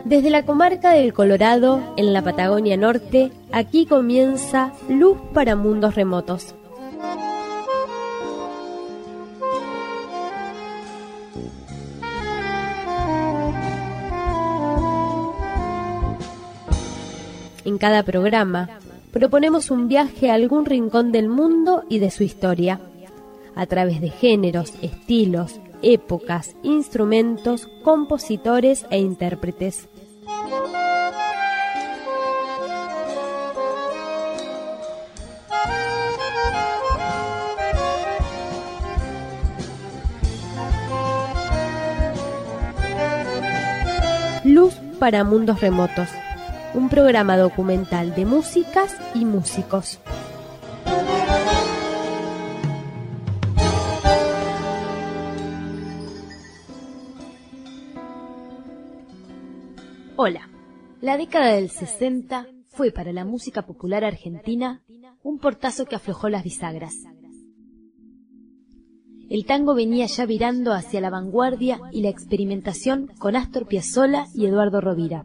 Desde la comarca del Colorado, en la Patagonia Norte, aquí comienza Luz para Mundos Remotos. En cada programa, proponemos un viaje a algún rincón del mundo y de su historia, a través de géneros, estilos, épocas, instrumentos, compositores e intérpretes. Luz para Mundos Remotos, un programa documental de músicas y músicos. Hola, la década del 60 fue para la música popular argentina un portazo que aflojó las bisagras. El tango venía ya virando hacia la vanguardia y la experimentación con Astor Piazzolla y Eduardo Rovira.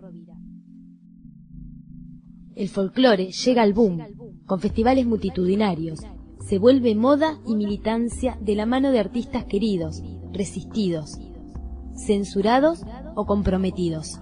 El folclore llega al boom, con festivales multitudinarios, se vuelve moda y militancia de la mano de artistas queridos, resistidos, censurados o comprometidos.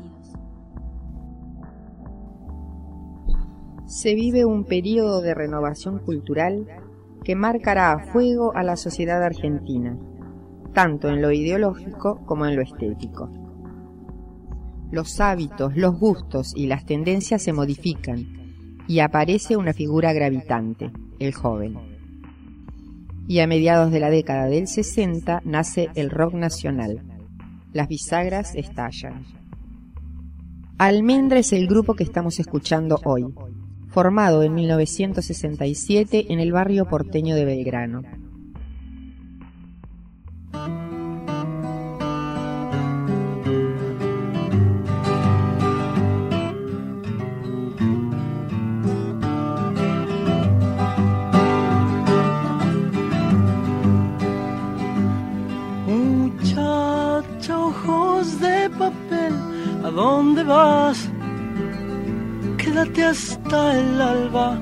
Se vive un período de renovación cultural que marcará a fuego a la sociedad argentina, tanto en lo ideológico como en lo estético. Los hábitos, los gustos y las tendencias se modifican y aparece una figura gravitante, el joven. Y a mediados de la década del 60 nace el rock nacional. Las bisagras estallan. Almendra es el grupo que estamos escuchando hoy, formado en 1967 en el barrio porteño de Belgrano. Muchacha, ojos de papel, ¿a dónde vas? Quédate hasta el alba.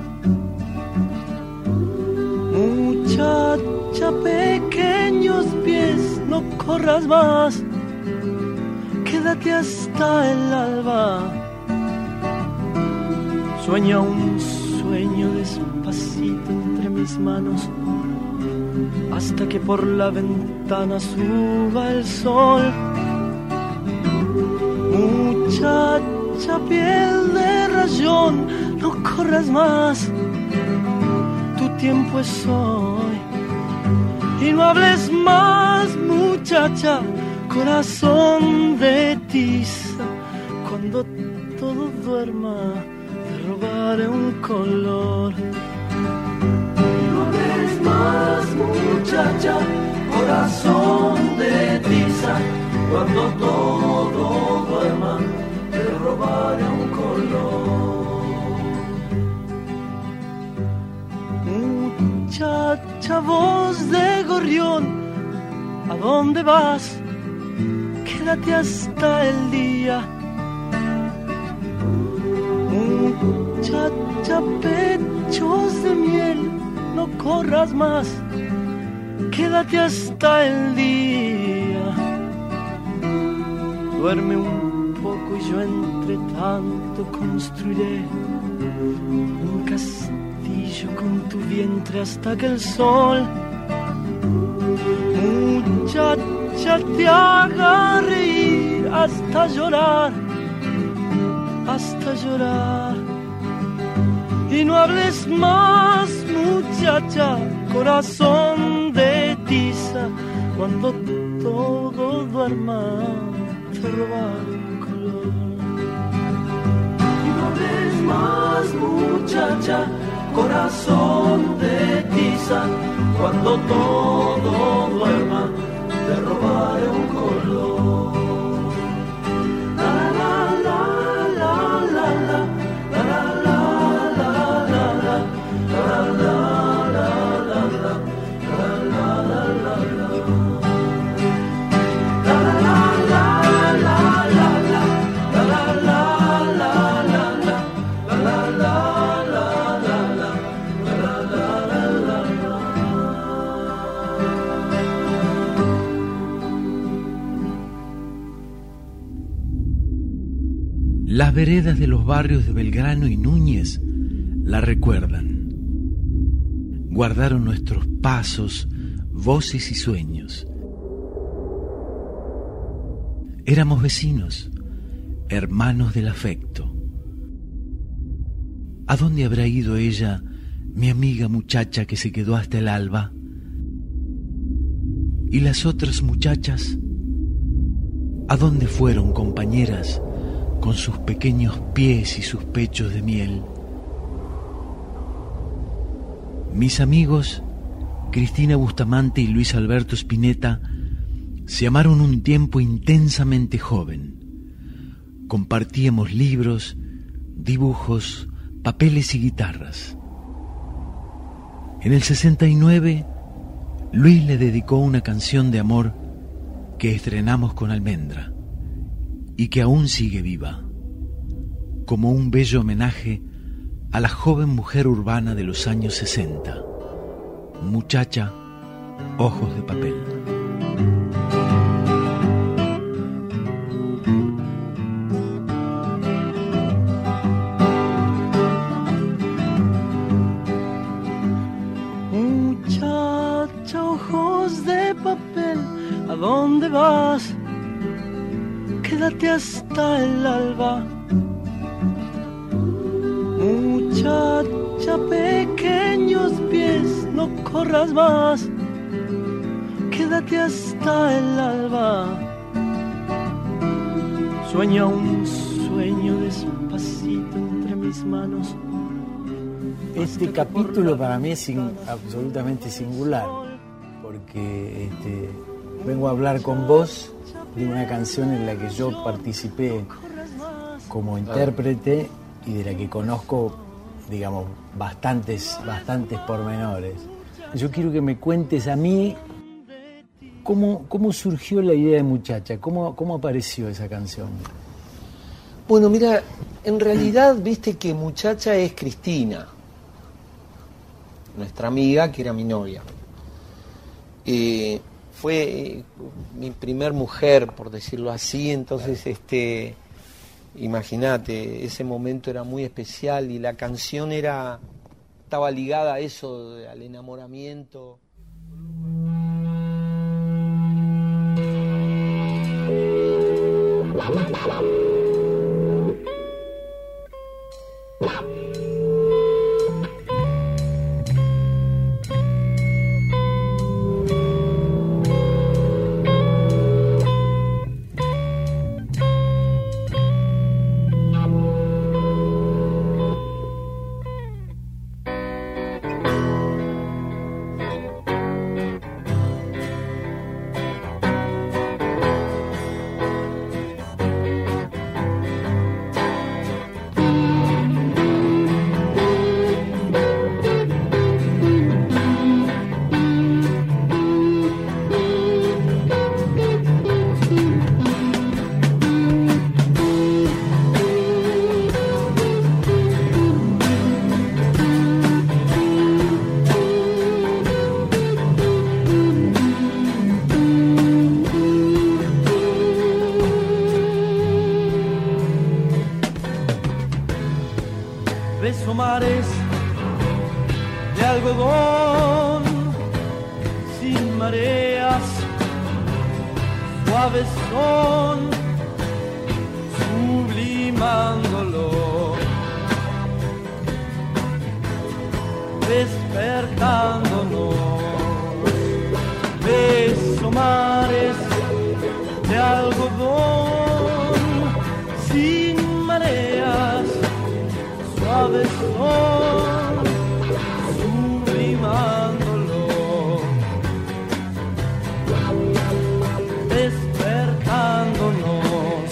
Muchacha, pequeños pies, no corras más. Quédate hasta el alba. Sueña un sueño despacito entre mis manos, hasta que por la ventana suba el sol. Muchacha, piel de rayón, no corras más, tu tiempo es hoy. Y no hables más, muchacha, corazón de tiza. Cuando todo duerma, te robaré un color. Y no hables más, muchacha, corazón de tiza. Cuando todo duerma, te robaré un color. Muchacha, voz de gorrión, ¿a dónde vas? Quédate hasta el día. Muchacha, pechos de miel, no corras más. Quédate hasta el día. Duerme un poco y yo entre tanto construiré un castillo con tu vientre hasta que el sol, muchacha, te haga reír hasta llorar, hasta llorar. Y no hables más, muchacha, corazón de tiza. Cuando todo duerma, te robar un color. Y no hables más, muchacha, corazón de tiza. Cuando todo duerma, te robaré un color. La la la la la la la la la la la la la. La la Las veredas de los barrios de Belgrano y Núñez la recuerdan. Guardaron nuestros pasos, voces y sueños. Éramos vecinos, hermanos del afecto. ¿A dónde habrá ido ella, mi amiga muchacha que se quedó hasta el alba? ¿Y las otras muchachas? ¿A dónde fueron, compañeras, con sus pequeños pies y sus pechos de miel? Mis amigos, Cristina Bustamante y Luis Alberto Spinetta, se amaron un tiempo intensamente joven. Compartíamos libros, dibujos, papeles y guitarras. En el 69, Luis le dedicó una canción de amor que estrenamos con Almendra y que aún sigue viva, como un bello homenaje a la joven mujer urbana de los años 60, muchacha, ojos de papel. Muchacha, ojos de papel, ¿a dónde vas? Quédate hasta el alba. Muchacha, pequeños pies, no corras más, quédate hasta el alba. Sueña un sueño despacito entre mis manos. Este capítulo para mí es absolutamente singular, porque vengo a hablar con vos de una canción en la que yo participé como intérprete y de la que conozco, digamos, bastantes pormenores. Yo quiero que me cuentes a mí cómo surgió la idea de Muchacha, cómo apareció esa canción. Bueno, mira, en realidad viste que Muchacha es Cristina, nuestra amiga, que era mi novia. Fue mi primer mujer, por decirlo así, entonces imagínate, ese momento era muy especial y la canción estaba ligada a eso, al enamoramiento. Beso mares de algodón sin mareas, suaves son sublimándolo, despertándonos. Beso mares de algodón sin mareas, suaves son sublimándolo, despertándonos.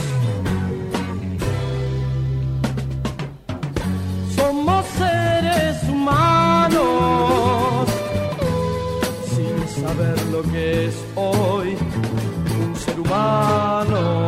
Somos seres humanos sin saber lo que es hoy un ser humano.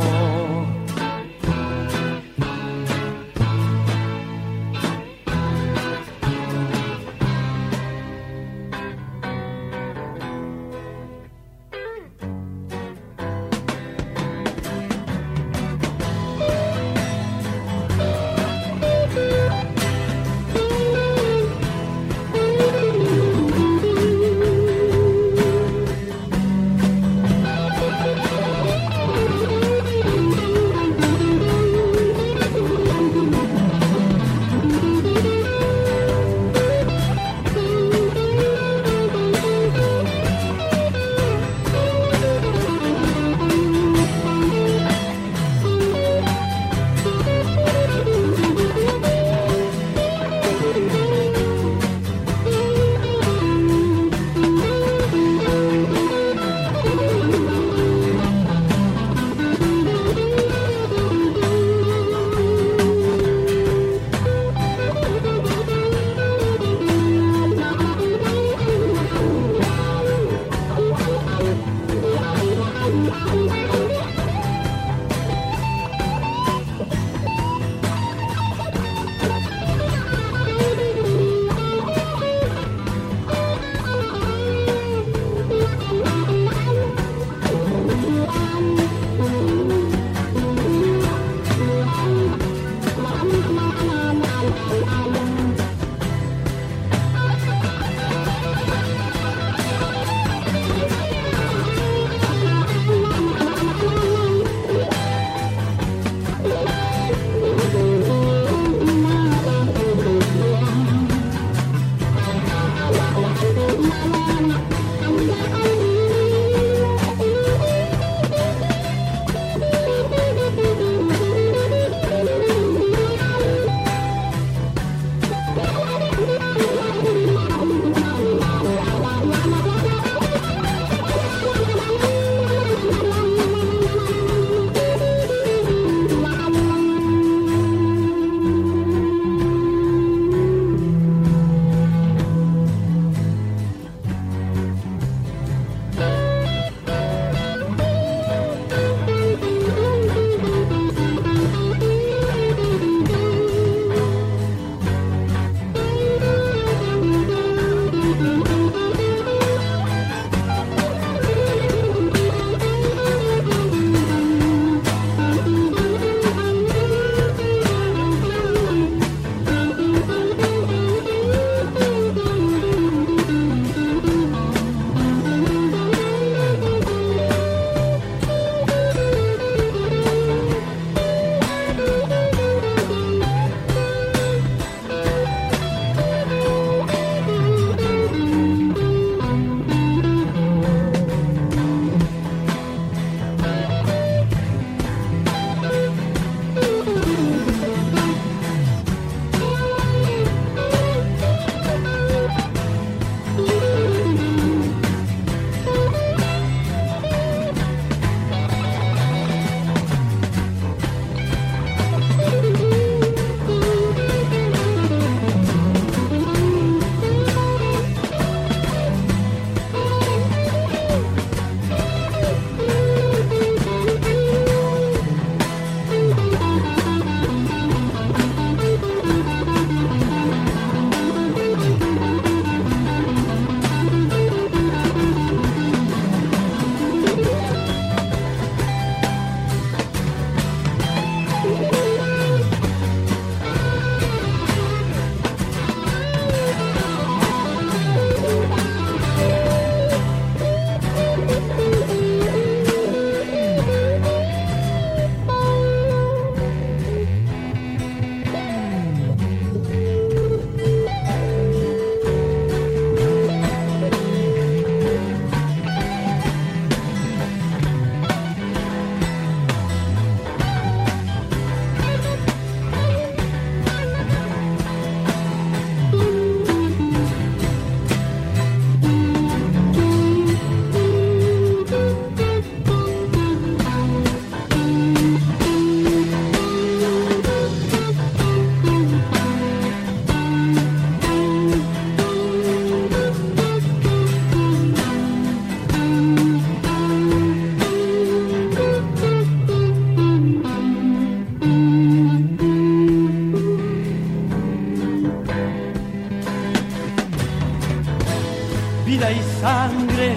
sangre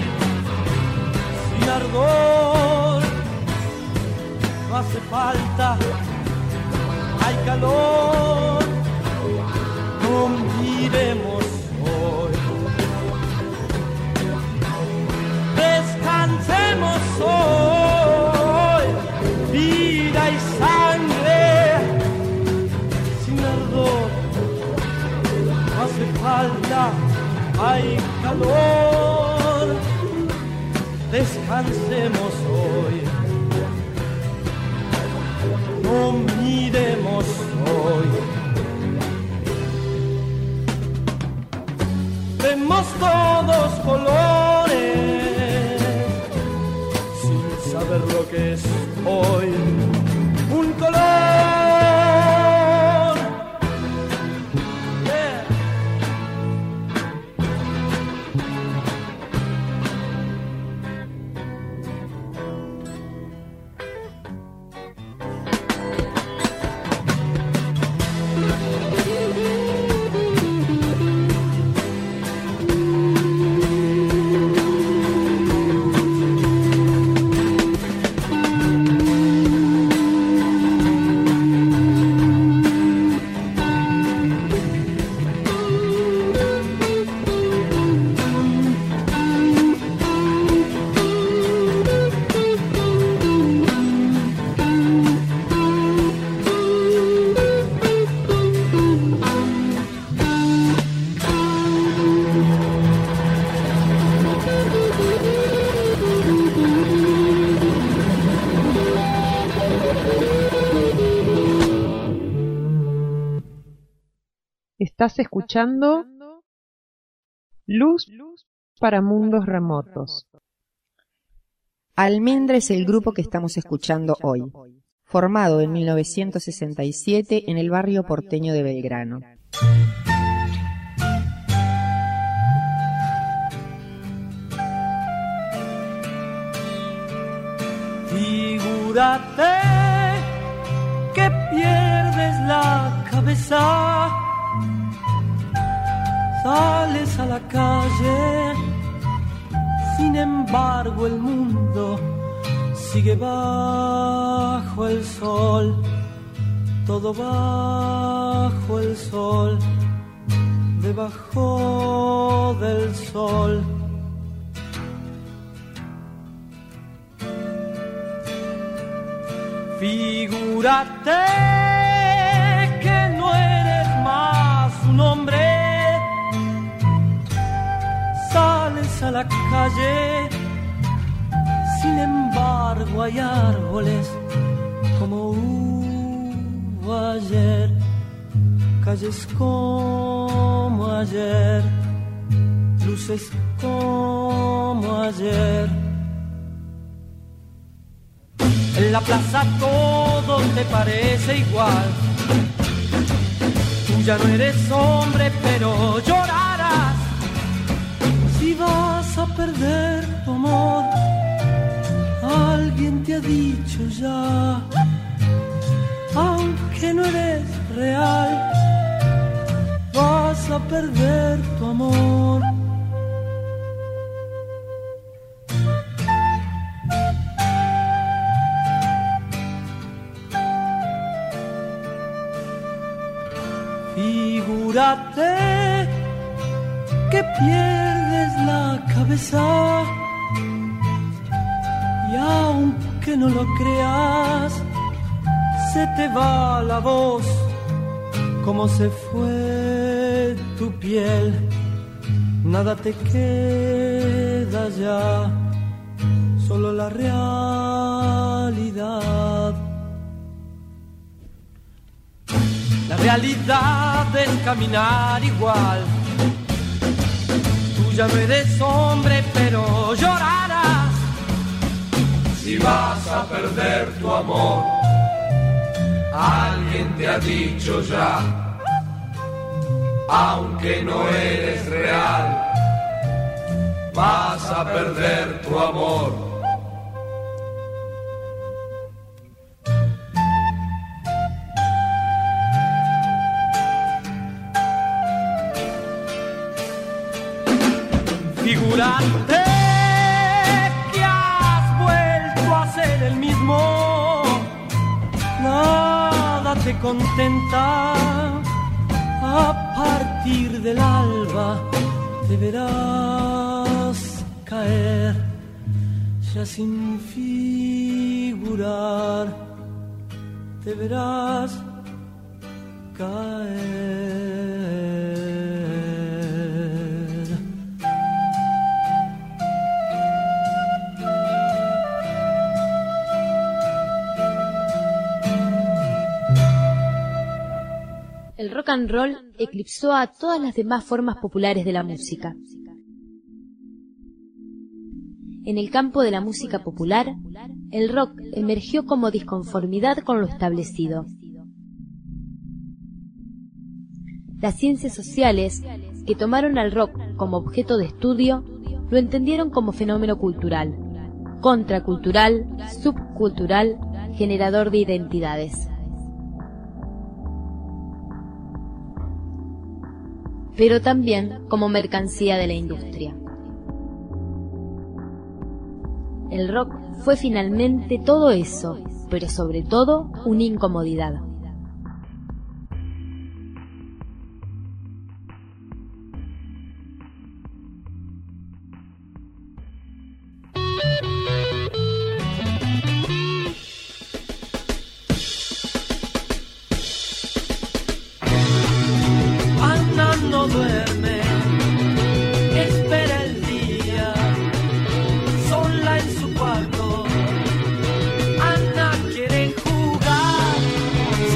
sin ardor. No hace falta, hay calor. No miremos hoy, descansemos hoy. Vida y sangre sin ardor. No hace falta, hay calor, descansemos hoy, no miremos hoy. Vemos todos colores, sin saber lo que es hoy un color. Estás escuchando Luz para Mundos Remotos. Almendra es el grupo que estamos escuchando hoy, formado en 1967 en el barrio porteño de Belgrano. Figúrate que pierdes la cabeza, sales a la calle, sin embargo el mundo sigue bajo el sol, todo bajo el sol, debajo del sol. Figúrate que no eres más un hombre, sales a la calle, sin embargo hay árboles como hubo ayer, calles como ayer, luces como ayer. En la plaza todo te parece igual, tú ya no eres hombre pero llorarás si vas a perder tu amor. Alguien te ha dicho ya, aunque no eres real, vas a perder tu amor. Figúrate que pierdes la cabeza y aunque no lo creas, se te va la voz como se fue tu piel, nada te queda ya, solo la realidad. La realidad es caminar igual, tú ya no eres hombre pero llorarás si vas a perder tu amor. Alguien te ha dicho ya, aunque no eres real, vas a perder tu amor. Figúrate que has vuelto a ser el mismo, nada te contenta, a partir del alba te verás caer, ya sin figurar, te verás caer. El rock and roll eclipsó a todas las demás formas populares de la música. En el campo de la música popular, el rock emergió como disconformidad con lo establecido. Las ciencias sociales, que tomaron al rock como objeto de estudio, lo entendieron como fenómeno cultural, contracultural, subcultural, generador de identidades. Pero también como mercancía de la industria. El rock fue finalmente todo eso, pero sobre todo una incomodidad. No duerme, espera el día, sola en su cuarto. Ana quiere jugar,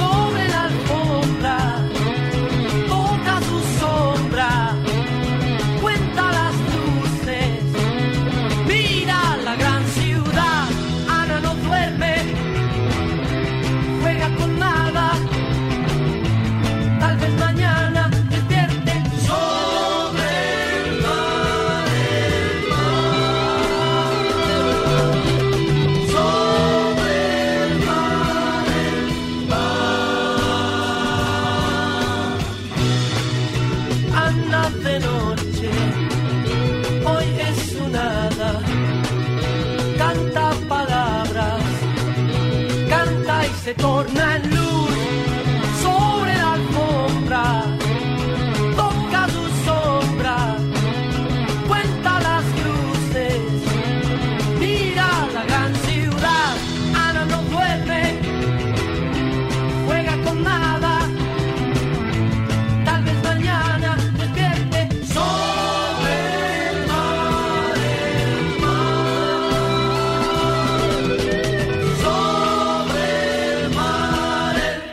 se torna en luz sobre la alfombra, toca su sombra, cuenta las luces, mira la gran ciudad. Ana no duerme, juega con nada, tal vez mañana despierte sobre el mar, sobre el mar.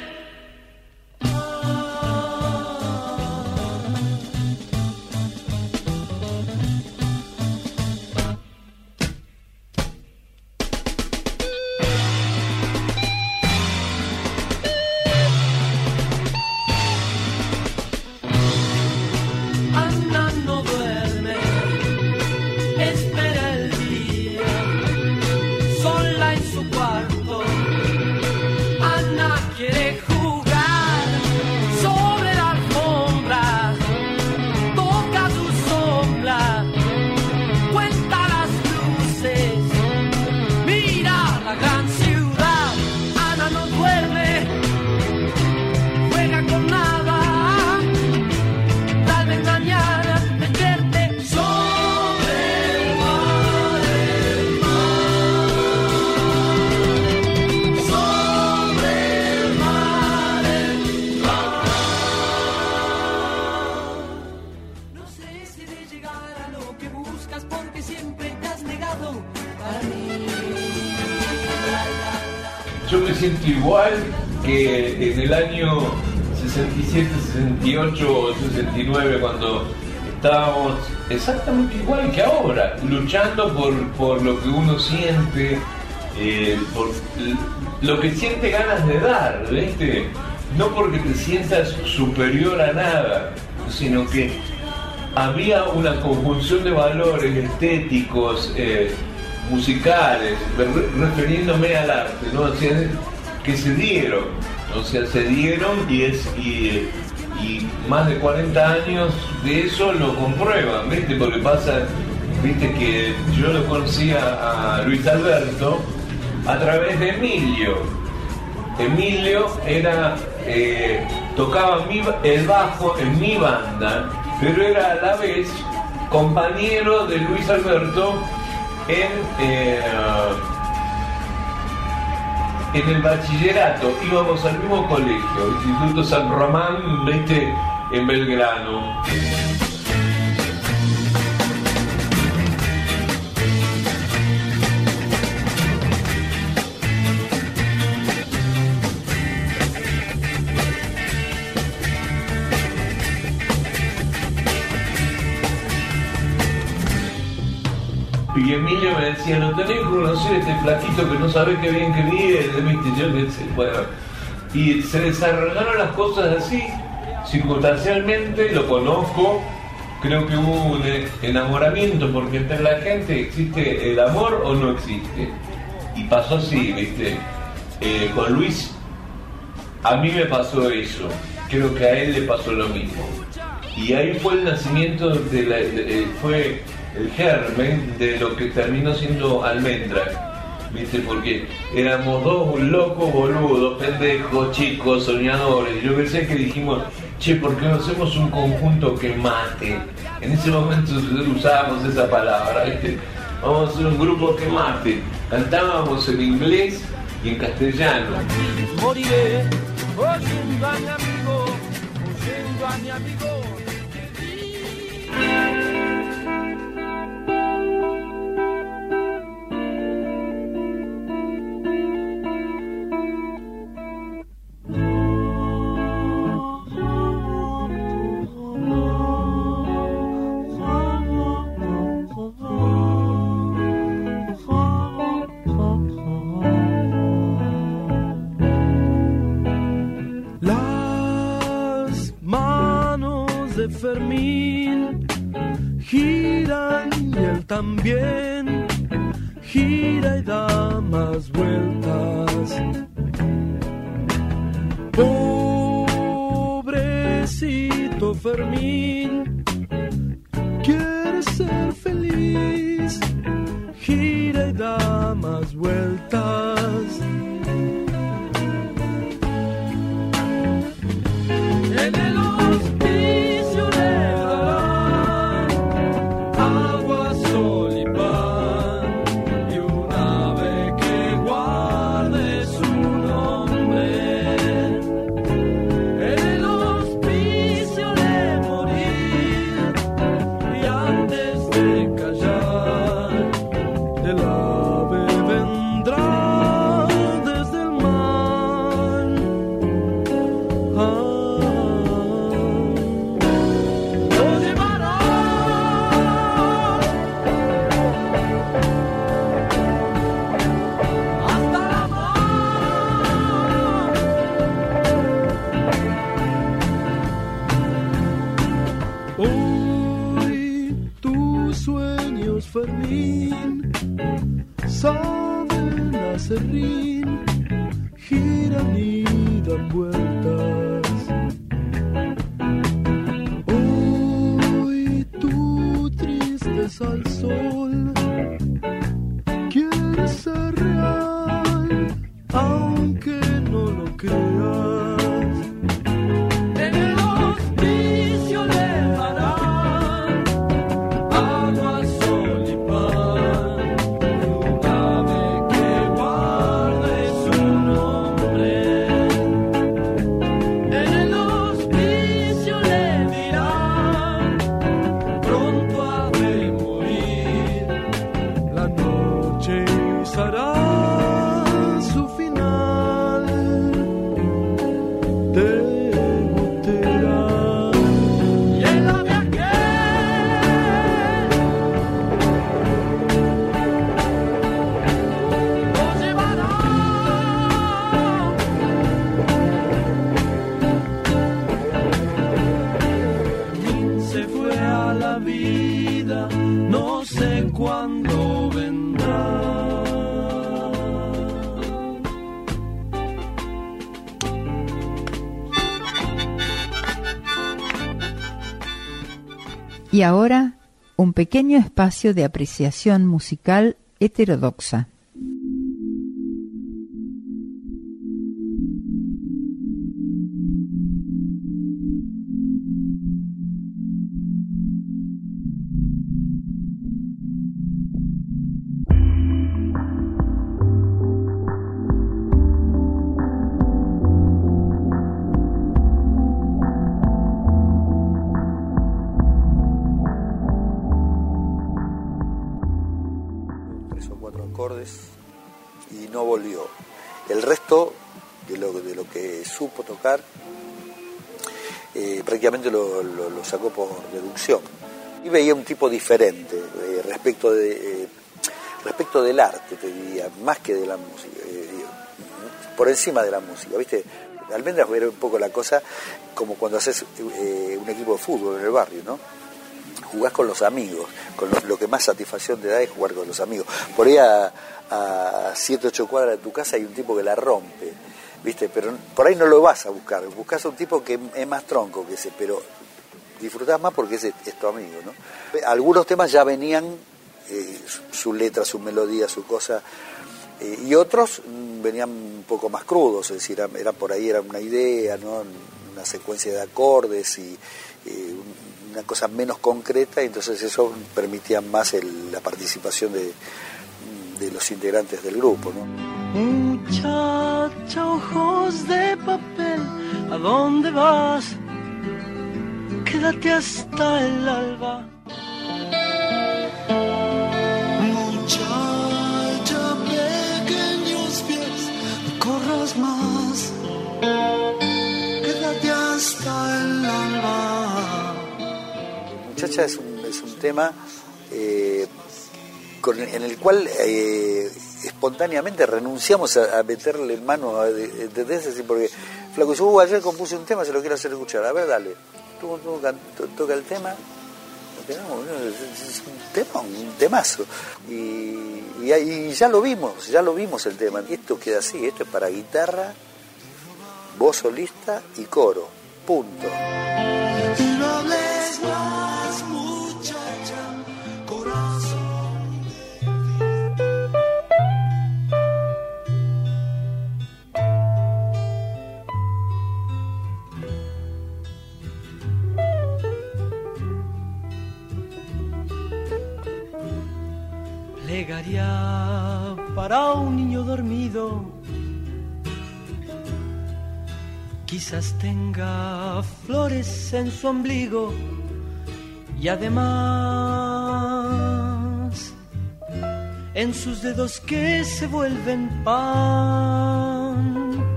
Ana no duerme, espera el día, sola en su cuarto. Ana quiere jugar sobre la alfombra, toca su sombra, cuenta las luces, mira la gran ciudad. Ana no duerme, juega con nada, tal vez mañana despierte sobre el mar, sobre el mar, No sé si de llegar a lo que buscas porque siempre te has negado a mí. Yo me siento igual que en el año 67, 68 o 69, cuando estábamos exactamente igual que ahora, luchando por lo que uno siente, por lo que siente ganas de dar, ¿viste? No porque te sientas superior a nada, sino que había una conjunción de valores estéticos, musicales, refiriéndome al arte, ¿no? O sea, que se dieron, y más de 40 años de eso lo comprueban, ¿viste? Porque pasa, ¿viste? Que yo lo conocía a Luis Alberto a través de Emilio. Emilio tocaba el bajo en mi banda, pero era a la vez compañero de Luis Alberto en el bachillerato. Íbamos al mismo colegio, Instituto San Román, ¿viste? En Belgrano. Y Emilio me decía, no tenés que conocer a este flaquito que no sabés qué bien que viene, ¿viste? Yo qué sé, bueno. Y se desarrollaron las cosas así, circunstancialmente, lo conozco, creo que hubo un enamoramiento, porque entre la gente existe el amor o no existe. Y pasó así, ¿viste? Con Luis, a mí me pasó eso, creo que a él le pasó lo mismo. Y ahí fue el nacimiento fue el germen de lo que terminó siendo Almendra, ¿viste? Porque éramos dos locos boludos, pendejos, chicos, soñadores. Yo pensé que dijimos, che, ¿por qué no hacemos un conjunto que mate? En ese momento usábamos esa palabra, ¿viste? Vamos a hacer un grupo que mate. Cantábamos en inglés y en castellano. Moriré oyendo a mi amigo, oyendo a mi amigo. Fermín giran y él también gira y da más vueltas. Pobrecito Fermín quiere ser feliz, gira y da más vueltas. acerrín giran y dan vueltas. Hoy tu tristeza al sol quiere ser real, aunque no lo creas. En el hospicio le darán agua, sol y pan, y un ave que guarde su nombre. En el hospicio le dirán, pronto ha de morir, la noche será su final. Te gotera y el ave aquel lo llevará. Se fue a la vida, no sé cuándo vendrá. Y ahora, un pequeño espacio de apreciación musical heterodoxa. Acordes y no volvió. El resto de lo que supo tocar prácticamente lo sacó por deducción. Y veía un tipo diferente respecto del arte, te diría, más que de la música, por encima de la música, ¿viste? Almendras era un poco la cosa como cuando haces un equipo de fútbol en el barrio, ¿no? Jugás con los amigos, lo que más satisfacción te da es jugar con los amigos. Por ahí a 7, 8 cuadras de tu casa hay un tipo que la rompe, ¿viste? Pero por ahí no lo vas a buscar, buscas a un tipo que es más tronco que ese, pero disfrutás más porque es tu amigo, ¿no? Algunos temas ya venían, su letra, su melodía, su cosa, y otros venían un poco más crudos, es decir, era por ahí era una idea, ¿no? Una secuencia de acordes y una cosa menos concreta, y entonces eso permitía más la participación de los integrantes del grupo, ¿no? Muchacha, ojos de papel, ¿a dónde vas? Quédate hasta el alba. Muchacha, pequeños pies, no corras más. Quédate hasta el alba. Muchacha es un tema en el cual espontáneamente renunciamos a meterle mano, ¿entendés? Así, porque Flaco dice, ayer compuse un tema, se lo quiero hacer escuchar, a ver, dale, toca el tema, es un temazo, y ya lo vimos el tema, esto queda así, esto es para guitarra, voz solista y coro, punto. No hables más, muchacha, corazón. Plegaria para un niño dormido, quizás tenga flores en su ombligo y además en sus dedos que se vuelven pan,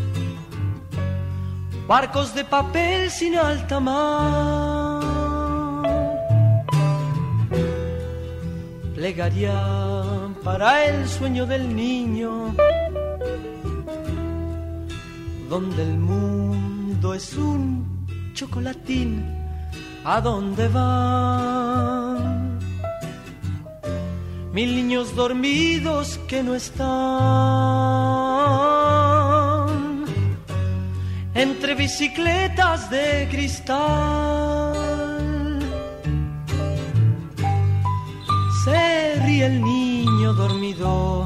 barcos de papel sin alta mar. Plegaria para el sueño del niño, donde el mundo es un chocolatín, ¿a dónde va? 1000 niños dormidos que no están, entre bicicletas de cristal. Se ríe el niño dormido,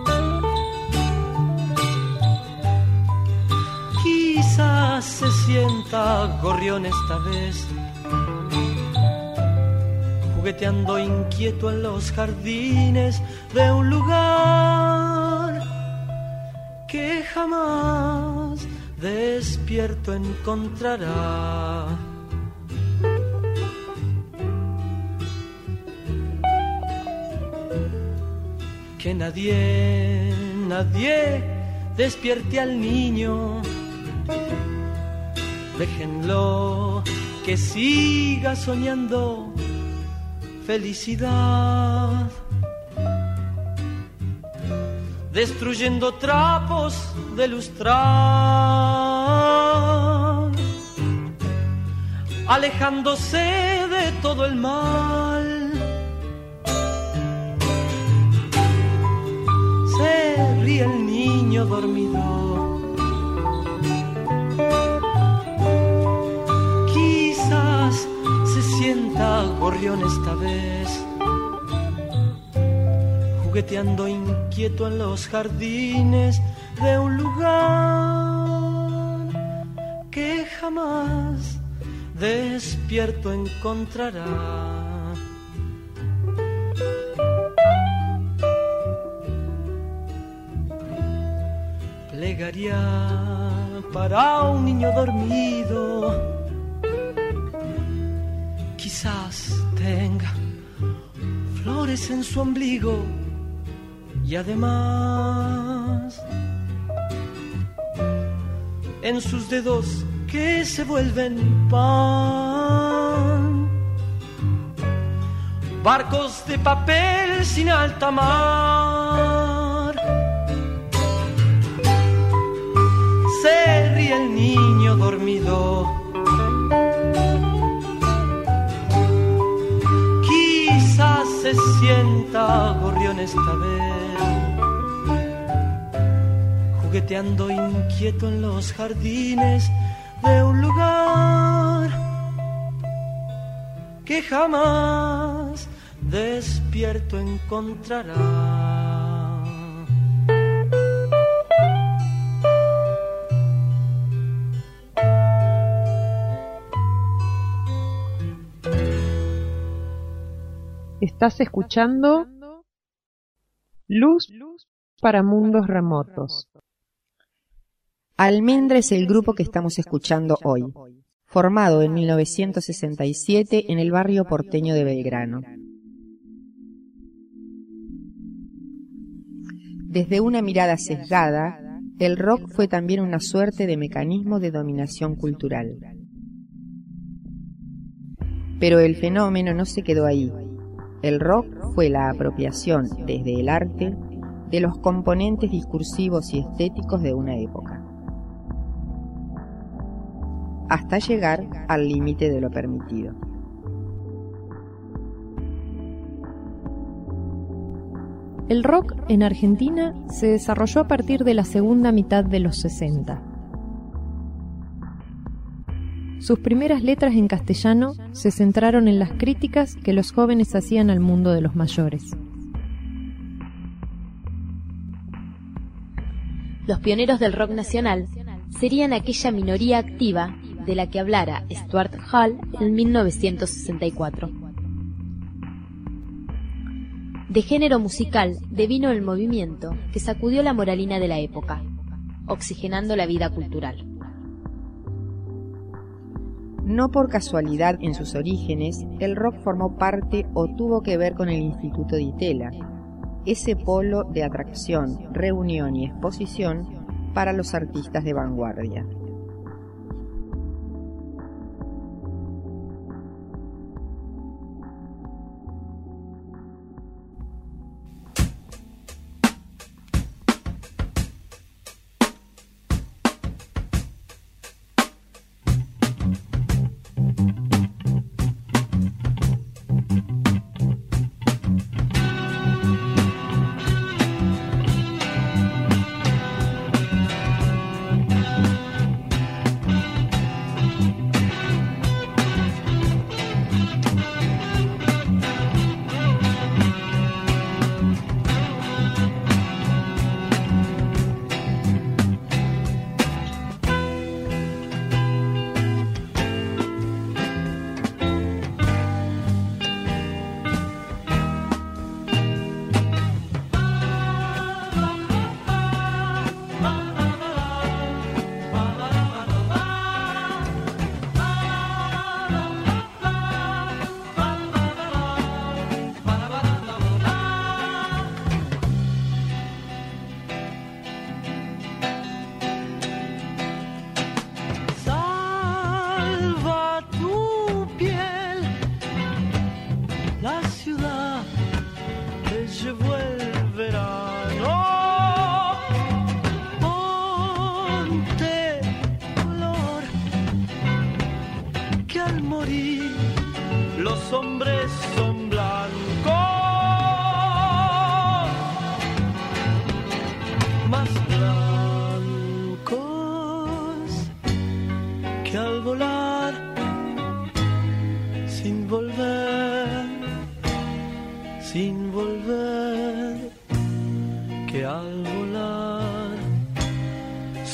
quizás se sienta gorrión esta vez, jugueteando inquieto en los jardines de un lugar que jamás despierto encontrará. Que nadie despierte al niño, déjenlo que siga soñando felicidad, destruyendo trapos de lustrar, alejándose de todo el mal. Se ríe el niño dormido, quizás se sienta gorrión esta vez, jugueteando inquieto en los jardines de un lugar que jamás despierto encontrará. Plegaría para un niño dormido, quizás tenga flores en su ombligo y además en sus dedos que se vuelven pan, barcos de papel sin alta mar. Se ríe el niño dormido, quizás se sienta gorrión esta vez, jugueteando inquieto en los jardines de un lugar que jamás despierto encontrará. Estás escuchando Luz para Mundos Remotos. Almendra es el grupo que estamos escuchando hoy, formado en 1967 en el barrio porteño de Belgrano. Desde una mirada sesgada, el rock fue también una suerte de mecanismo de dominación cultural. Pero el fenómeno no se quedó ahí. El rock fue la apropiación desde el arte de los componentes discursivos y estéticos de una época, hasta llegar al límite de lo permitido. El rock en Argentina se desarrolló a partir de la segunda mitad de los 60. Sus primeras letras en castellano se centraron en las críticas que los jóvenes hacían al mundo de los mayores. Los pioneros del rock nacional serían aquella minoría activa de la que hablara Stuart Hall en 1964. De género musical devino el movimiento que sacudió la moralina de la época, oxigenando la vida cultural. No por casualidad en sus orígenes, el rock formó parte o tuvo que ver con el Instituto Di Tella, ese polo de atracción, reunión y exposición para los artistas de vanguardia.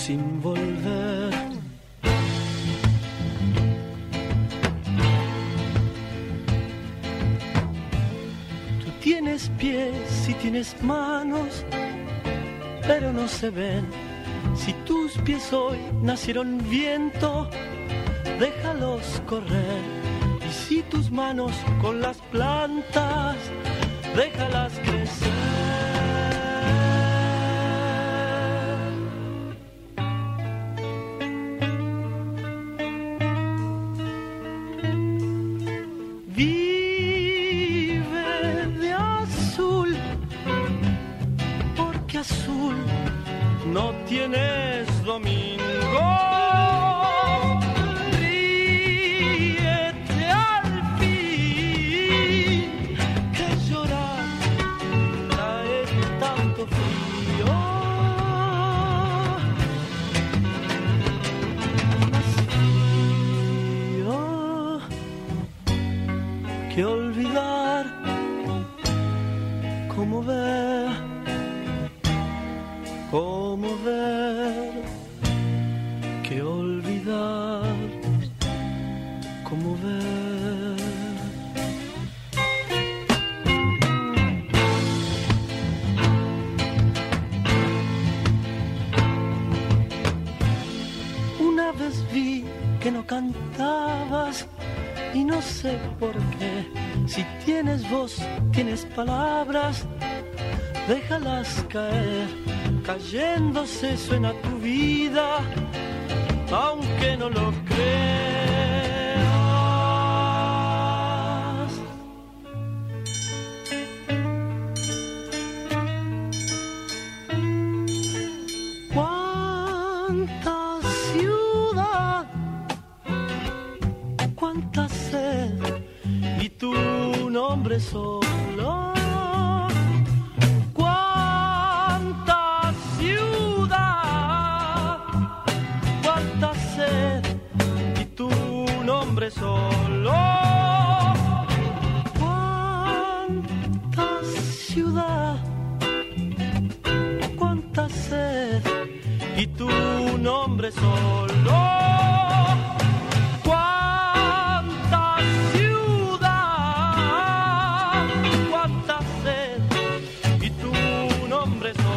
sin volver. Tú tienes pies y tienes manos, pero no se ven. Si tus pies hoy nacieron viento, déjalos correr. Y si tus manos con las plantas, déjalas crecer. Vive de azul, porque azul no tienes domingo. Ríete al fin, que llorar trae tanto frío. Más frío que olvidar, cómo ver, que olvidar, cómo ver. Una vez vi que no cantabas y no sé por qué. Si tienes voz, tienes palabras, déjalas caer. Cayéndose suena tu vida, aunque no lo creas. Cuánta ciudad, cuánta sed, y tu nombre solo. Solo cuánta ciudad, cuánta sed, y tu nombre solo. Cuánta ciudad, cuánta sed, y tu nombre solo.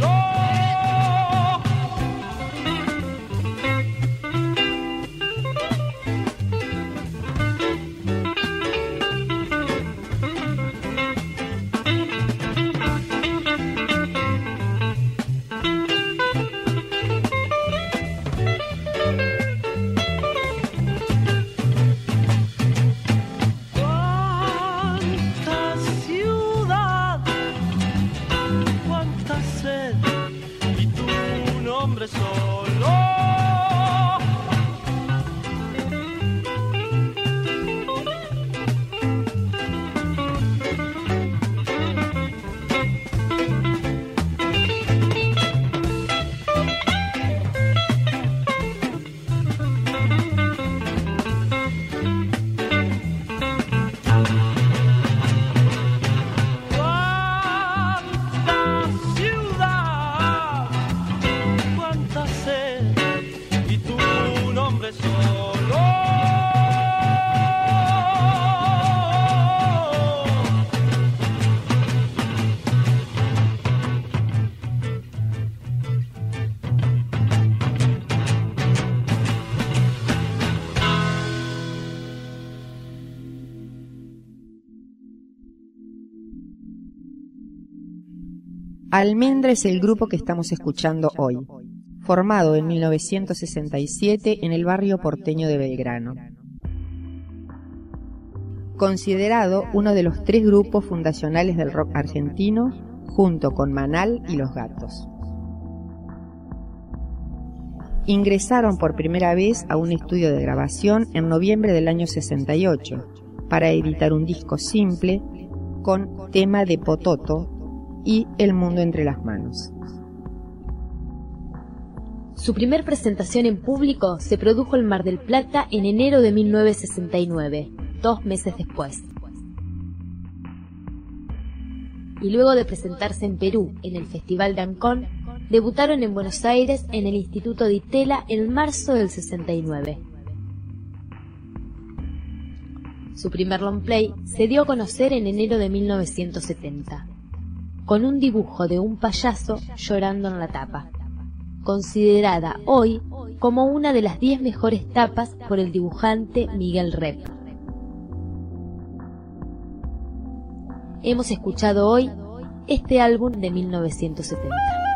Almendra es el grupo que estamos escuchando hoy, formado en 1967 en el barrio porteño de Belgrano. Considerado uno de los 3 grupos fundacionales del rock argentino, junto con Manal y Los Gatos. Ingresaron por primera vez a un estudio de grabación en noviembre del año 68 para editar un disco simple con Tema de Pototo y El mundo entre las manos. Su primer presentación en público se produjo en Mar del Plata en enero de 1969, 2 meses después. Y luego de presentarse en Perú en el Festival de Ancón, debutaron en Buenos Aires en el Instituto Di Tella en marzo del 69. Su primer long play se dio a conocer en enero de 1970, con un dibujo de un payaso llorando en la tapa, considerada hoy como una de las 10 mejores tapas por el dibujante Miguel Rep. Hemos escuchado hoy este álbum de 1970.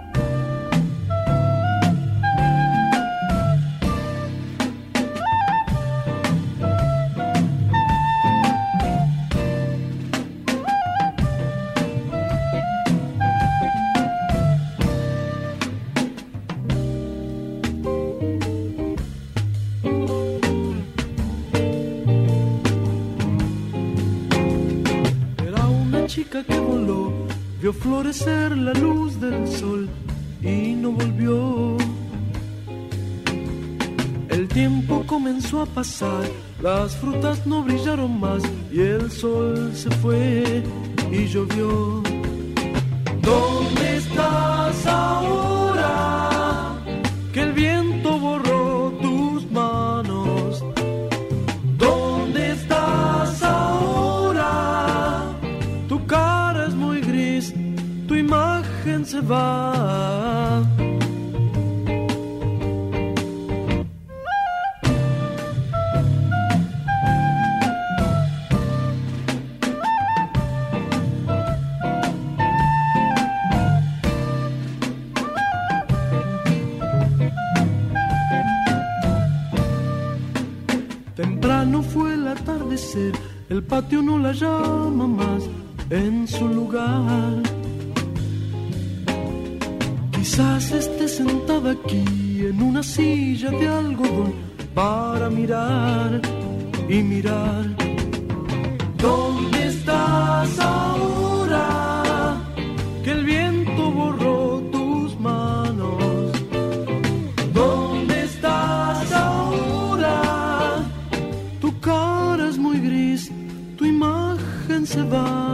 Que voló, vio florecer la luz del sol y no volvió. El tiempo comenzó a pasar, las frutas no brillaron más y el sol se fue y llovió. ¿Dónde estás ahora? Que el viento borró tus manos. ¿Dónde estás ahora? Tu cara es muy gris, tu imagen se va. Temprano fue el atardecer, el patio no la llama más en su lugar. Quizás esté sentada aquí en una silla de algodón para mirar y mirar. ¿Dónde estás ahora? Que el viento borró tus manos. ¿Dónde estás ahora? Tu cara es muy gris, tu imagen se va.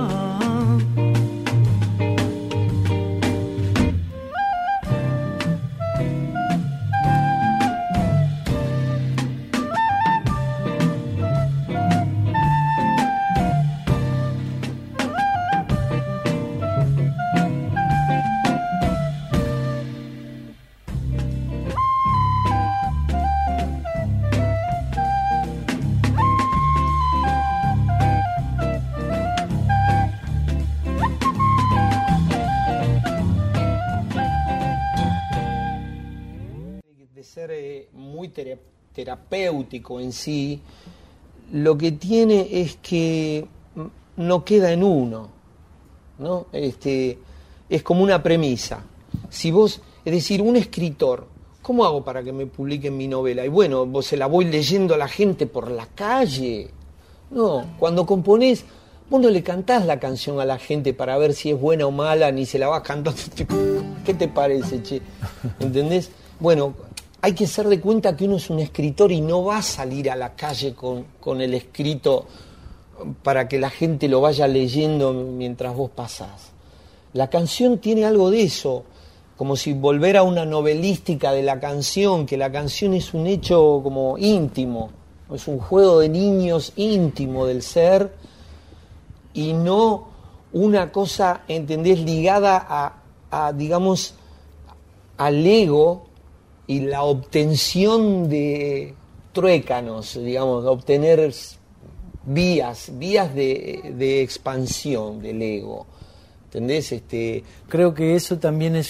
Muy terapéutico en sí, lo que tiene es que no queda en uno, ¿no? Es como una premisa. Si vos, es decir, un escritor, ¿cómo hago para que me publiquen mi novela? Y bueno, vos se la voy leyendo a la gente por la calle. No, cuando componés, vos no le cantás la canción a la gente para ver si es buena o mala, ni se la vas cantando. ¿Qué te parece, che? ¿Entendés? Bueno, hay que hacer de cuenta que uno es un escritor y no va a salir a la calle con el escrito para que la gente lo vaya leyendo mientras vos pasás. La canción tiene algo de eso, como si volver a una novelística de la canción, que la canción es un hecho como íntimo, es un juego de niños íntimo del ser y no una cosa, ¿entendés?, ligada a digamos, al ego y la obtención de truécanos, digamos, obtener vías de expansión del ego. ¿Entendés? Creo que eso también es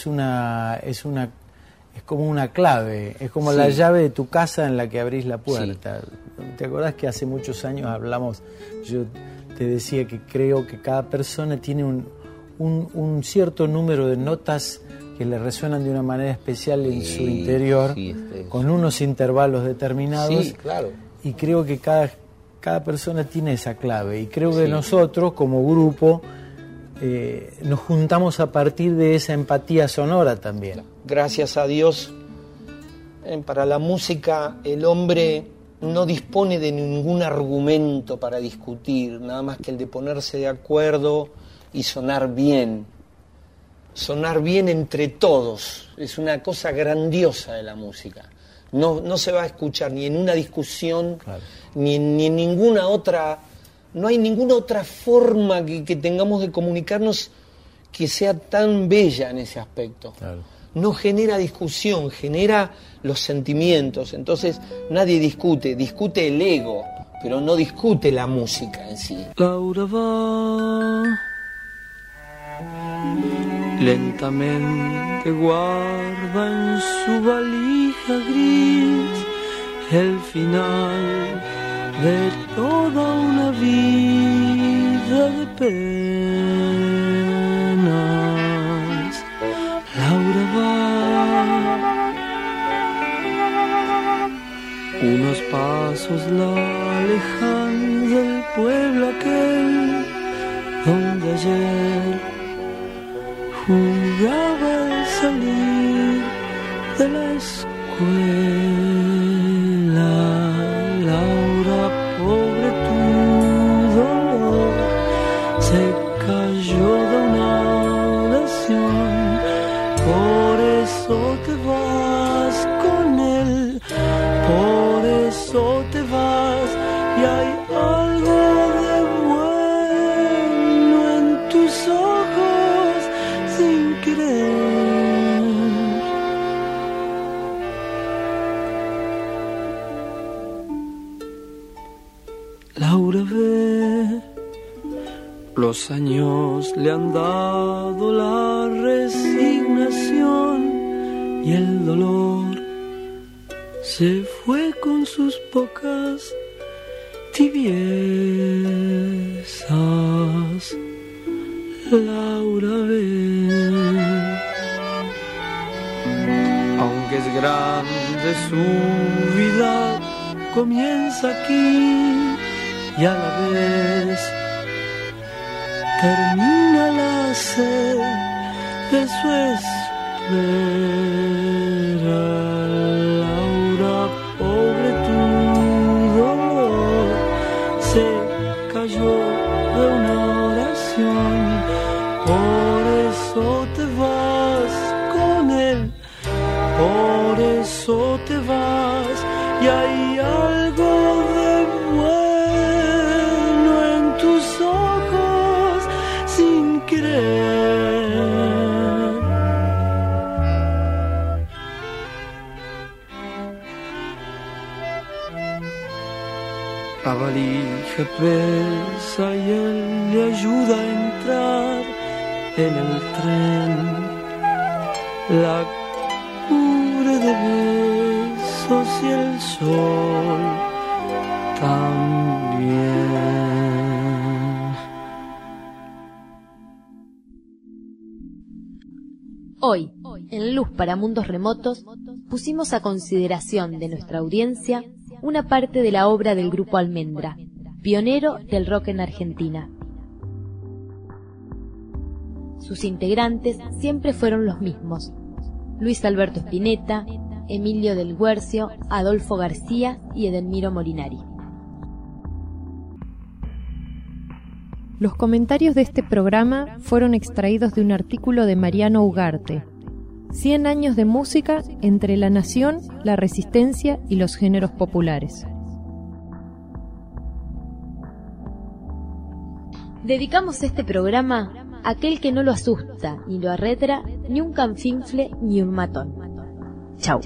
como una clave, es como la llave de tu casa en la que abrís la puerta. Sí. ¿Te acordás que hace muchos años hablamos, yo te decía que creo que cada persona tiene un cierto número de notas que le resuenan de una manera especial en su interior, con unos intervalos determinados. Sí, claro. Y creo que cada persona tiene esa clave. Y creo que nosotros, como grupo, nos juntamos a partir de esa empatía sonora también. Gracias a Dios, para la música el hombre no dispone de ningún argumento para discutir, nada más que el de ponerse de acuerdo y sonar bien. sonar bien entre todos. Es una cosa grandiosa de la música. No se va a escuchar ni en una discusión, claro, ni en ninguna otra. No hay ninguna otra forma que tengamos de comunicarnos que sea tan bella en ese aspecto. Claro. No genera discusión, genera los sentimientos. Entonces nadie discute el ego, pero no discute la música en sí. Laura va, lentamente guarda en su valija gris el final de toda una vida de penas. Laura va, unos pasos la alejan del pueblo aquel donde ayer jugaba al salir de la escuela. Laura, pobre tu dolor, se cayó de una oración, por eso te vas con él, por eso te vas, y hay algo de bueno en tus ojos sin querer. Laura ve, los años le han dado la resignación y el dolor se fue con sus pocas tibiezas. Laura ve, aunque es grande su vida, comienza aquí y a la vez termina la sed de su espera. Laura, pobre tu dolor, se cayó de una oración, por eso te vas con él, por eso te vas, y hay algo de bueno en tus ojos sin querer. La valija pesa y él le ayuda a entrar en el tren, la cubre de besos y el sol también. Hoy, en Luz para Mundos Remotos, pusimos a consideración de nuestra audiencia una parte de la obra del Grupo Almendra, pionero del rock en Argentina. Sus integrantes siempre fueron los mismos: Luis Alberto Spinetta, Emilio del Guercio, Adolfo García y Edelmiro Molinari. Los comentarios de este programa fueron extraídos de un artículo de Mariano Ugarte, 100 años de música entre la nación, la resistencia y los géneros populares. Dedicamos este programa a aquel que no lo asusta, ni lo arredra, ni un canfinfle, ni un matón. Chau.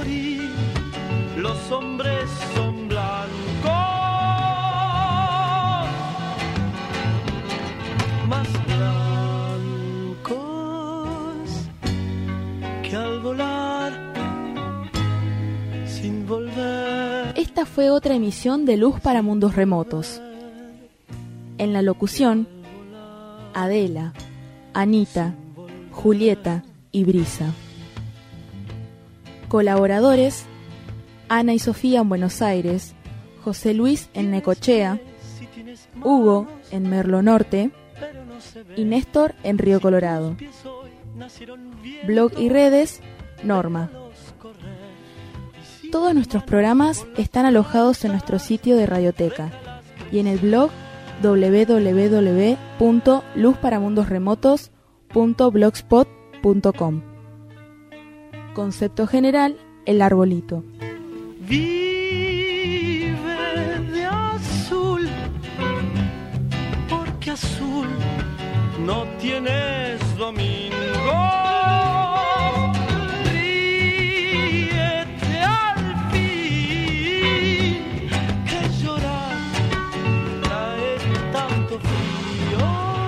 morir, los hombres son blancos, más blancos que al volar sin volver. Esta fue otra emisión de Luz para Mundos Remotos. En la locución, Adela, Anita, Julieta y Brisa. Colaboradores: Ana y Sofía en Buenos Aires, José Luis en Necochea, Hugo en Merlo Norte y Néstor en Río Colorado. Blog y redes: Norma. Todos nuestros programas están alojados en nuestro sitio de Radioteca y en el blog www.luzparamundosremotos.blogspot.com. Concepto general: el arbolito. Vive de azul, porque azul no tienes domingo. Ríete al fin, que llorar trae tanto frío.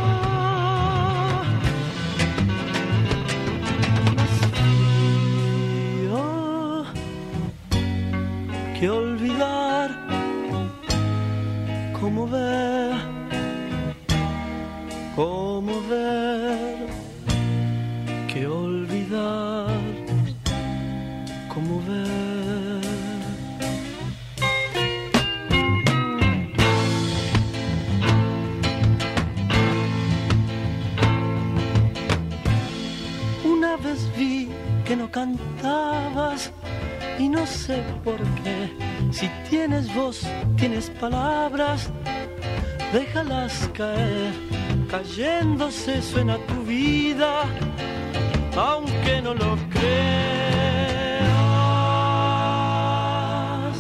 Más frío que olvidar, cómo ver, que olvidar, cómo ver. Una vez vi que no cantabas y no sé por qué. Si tienes voz, tienes palabras, déjalas caer. Cayéndose suena tu vida, aunque no lo creas.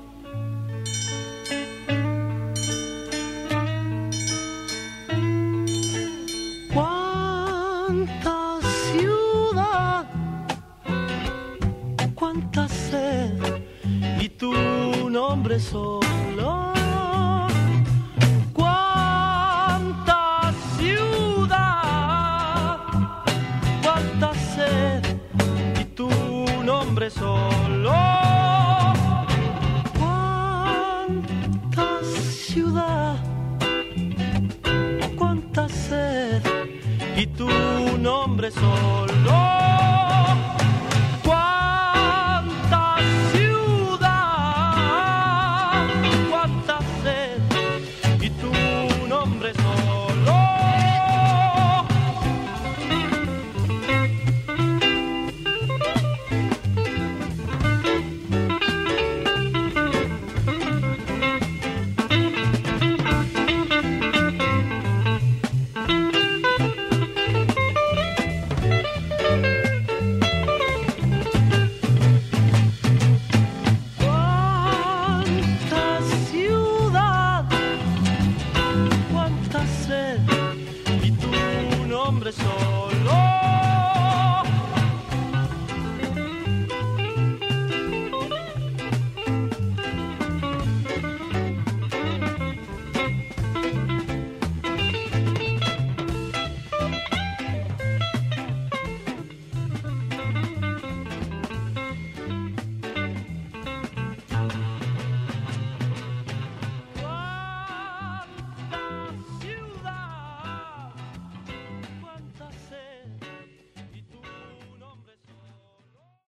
Cuánta ciudad, cuánta sed, y tu nombre solo. Cuánta ciudad, cuánta sed, y tu nombre solo. Cuánta ciudad, cuánta sed, y tu nombre solo.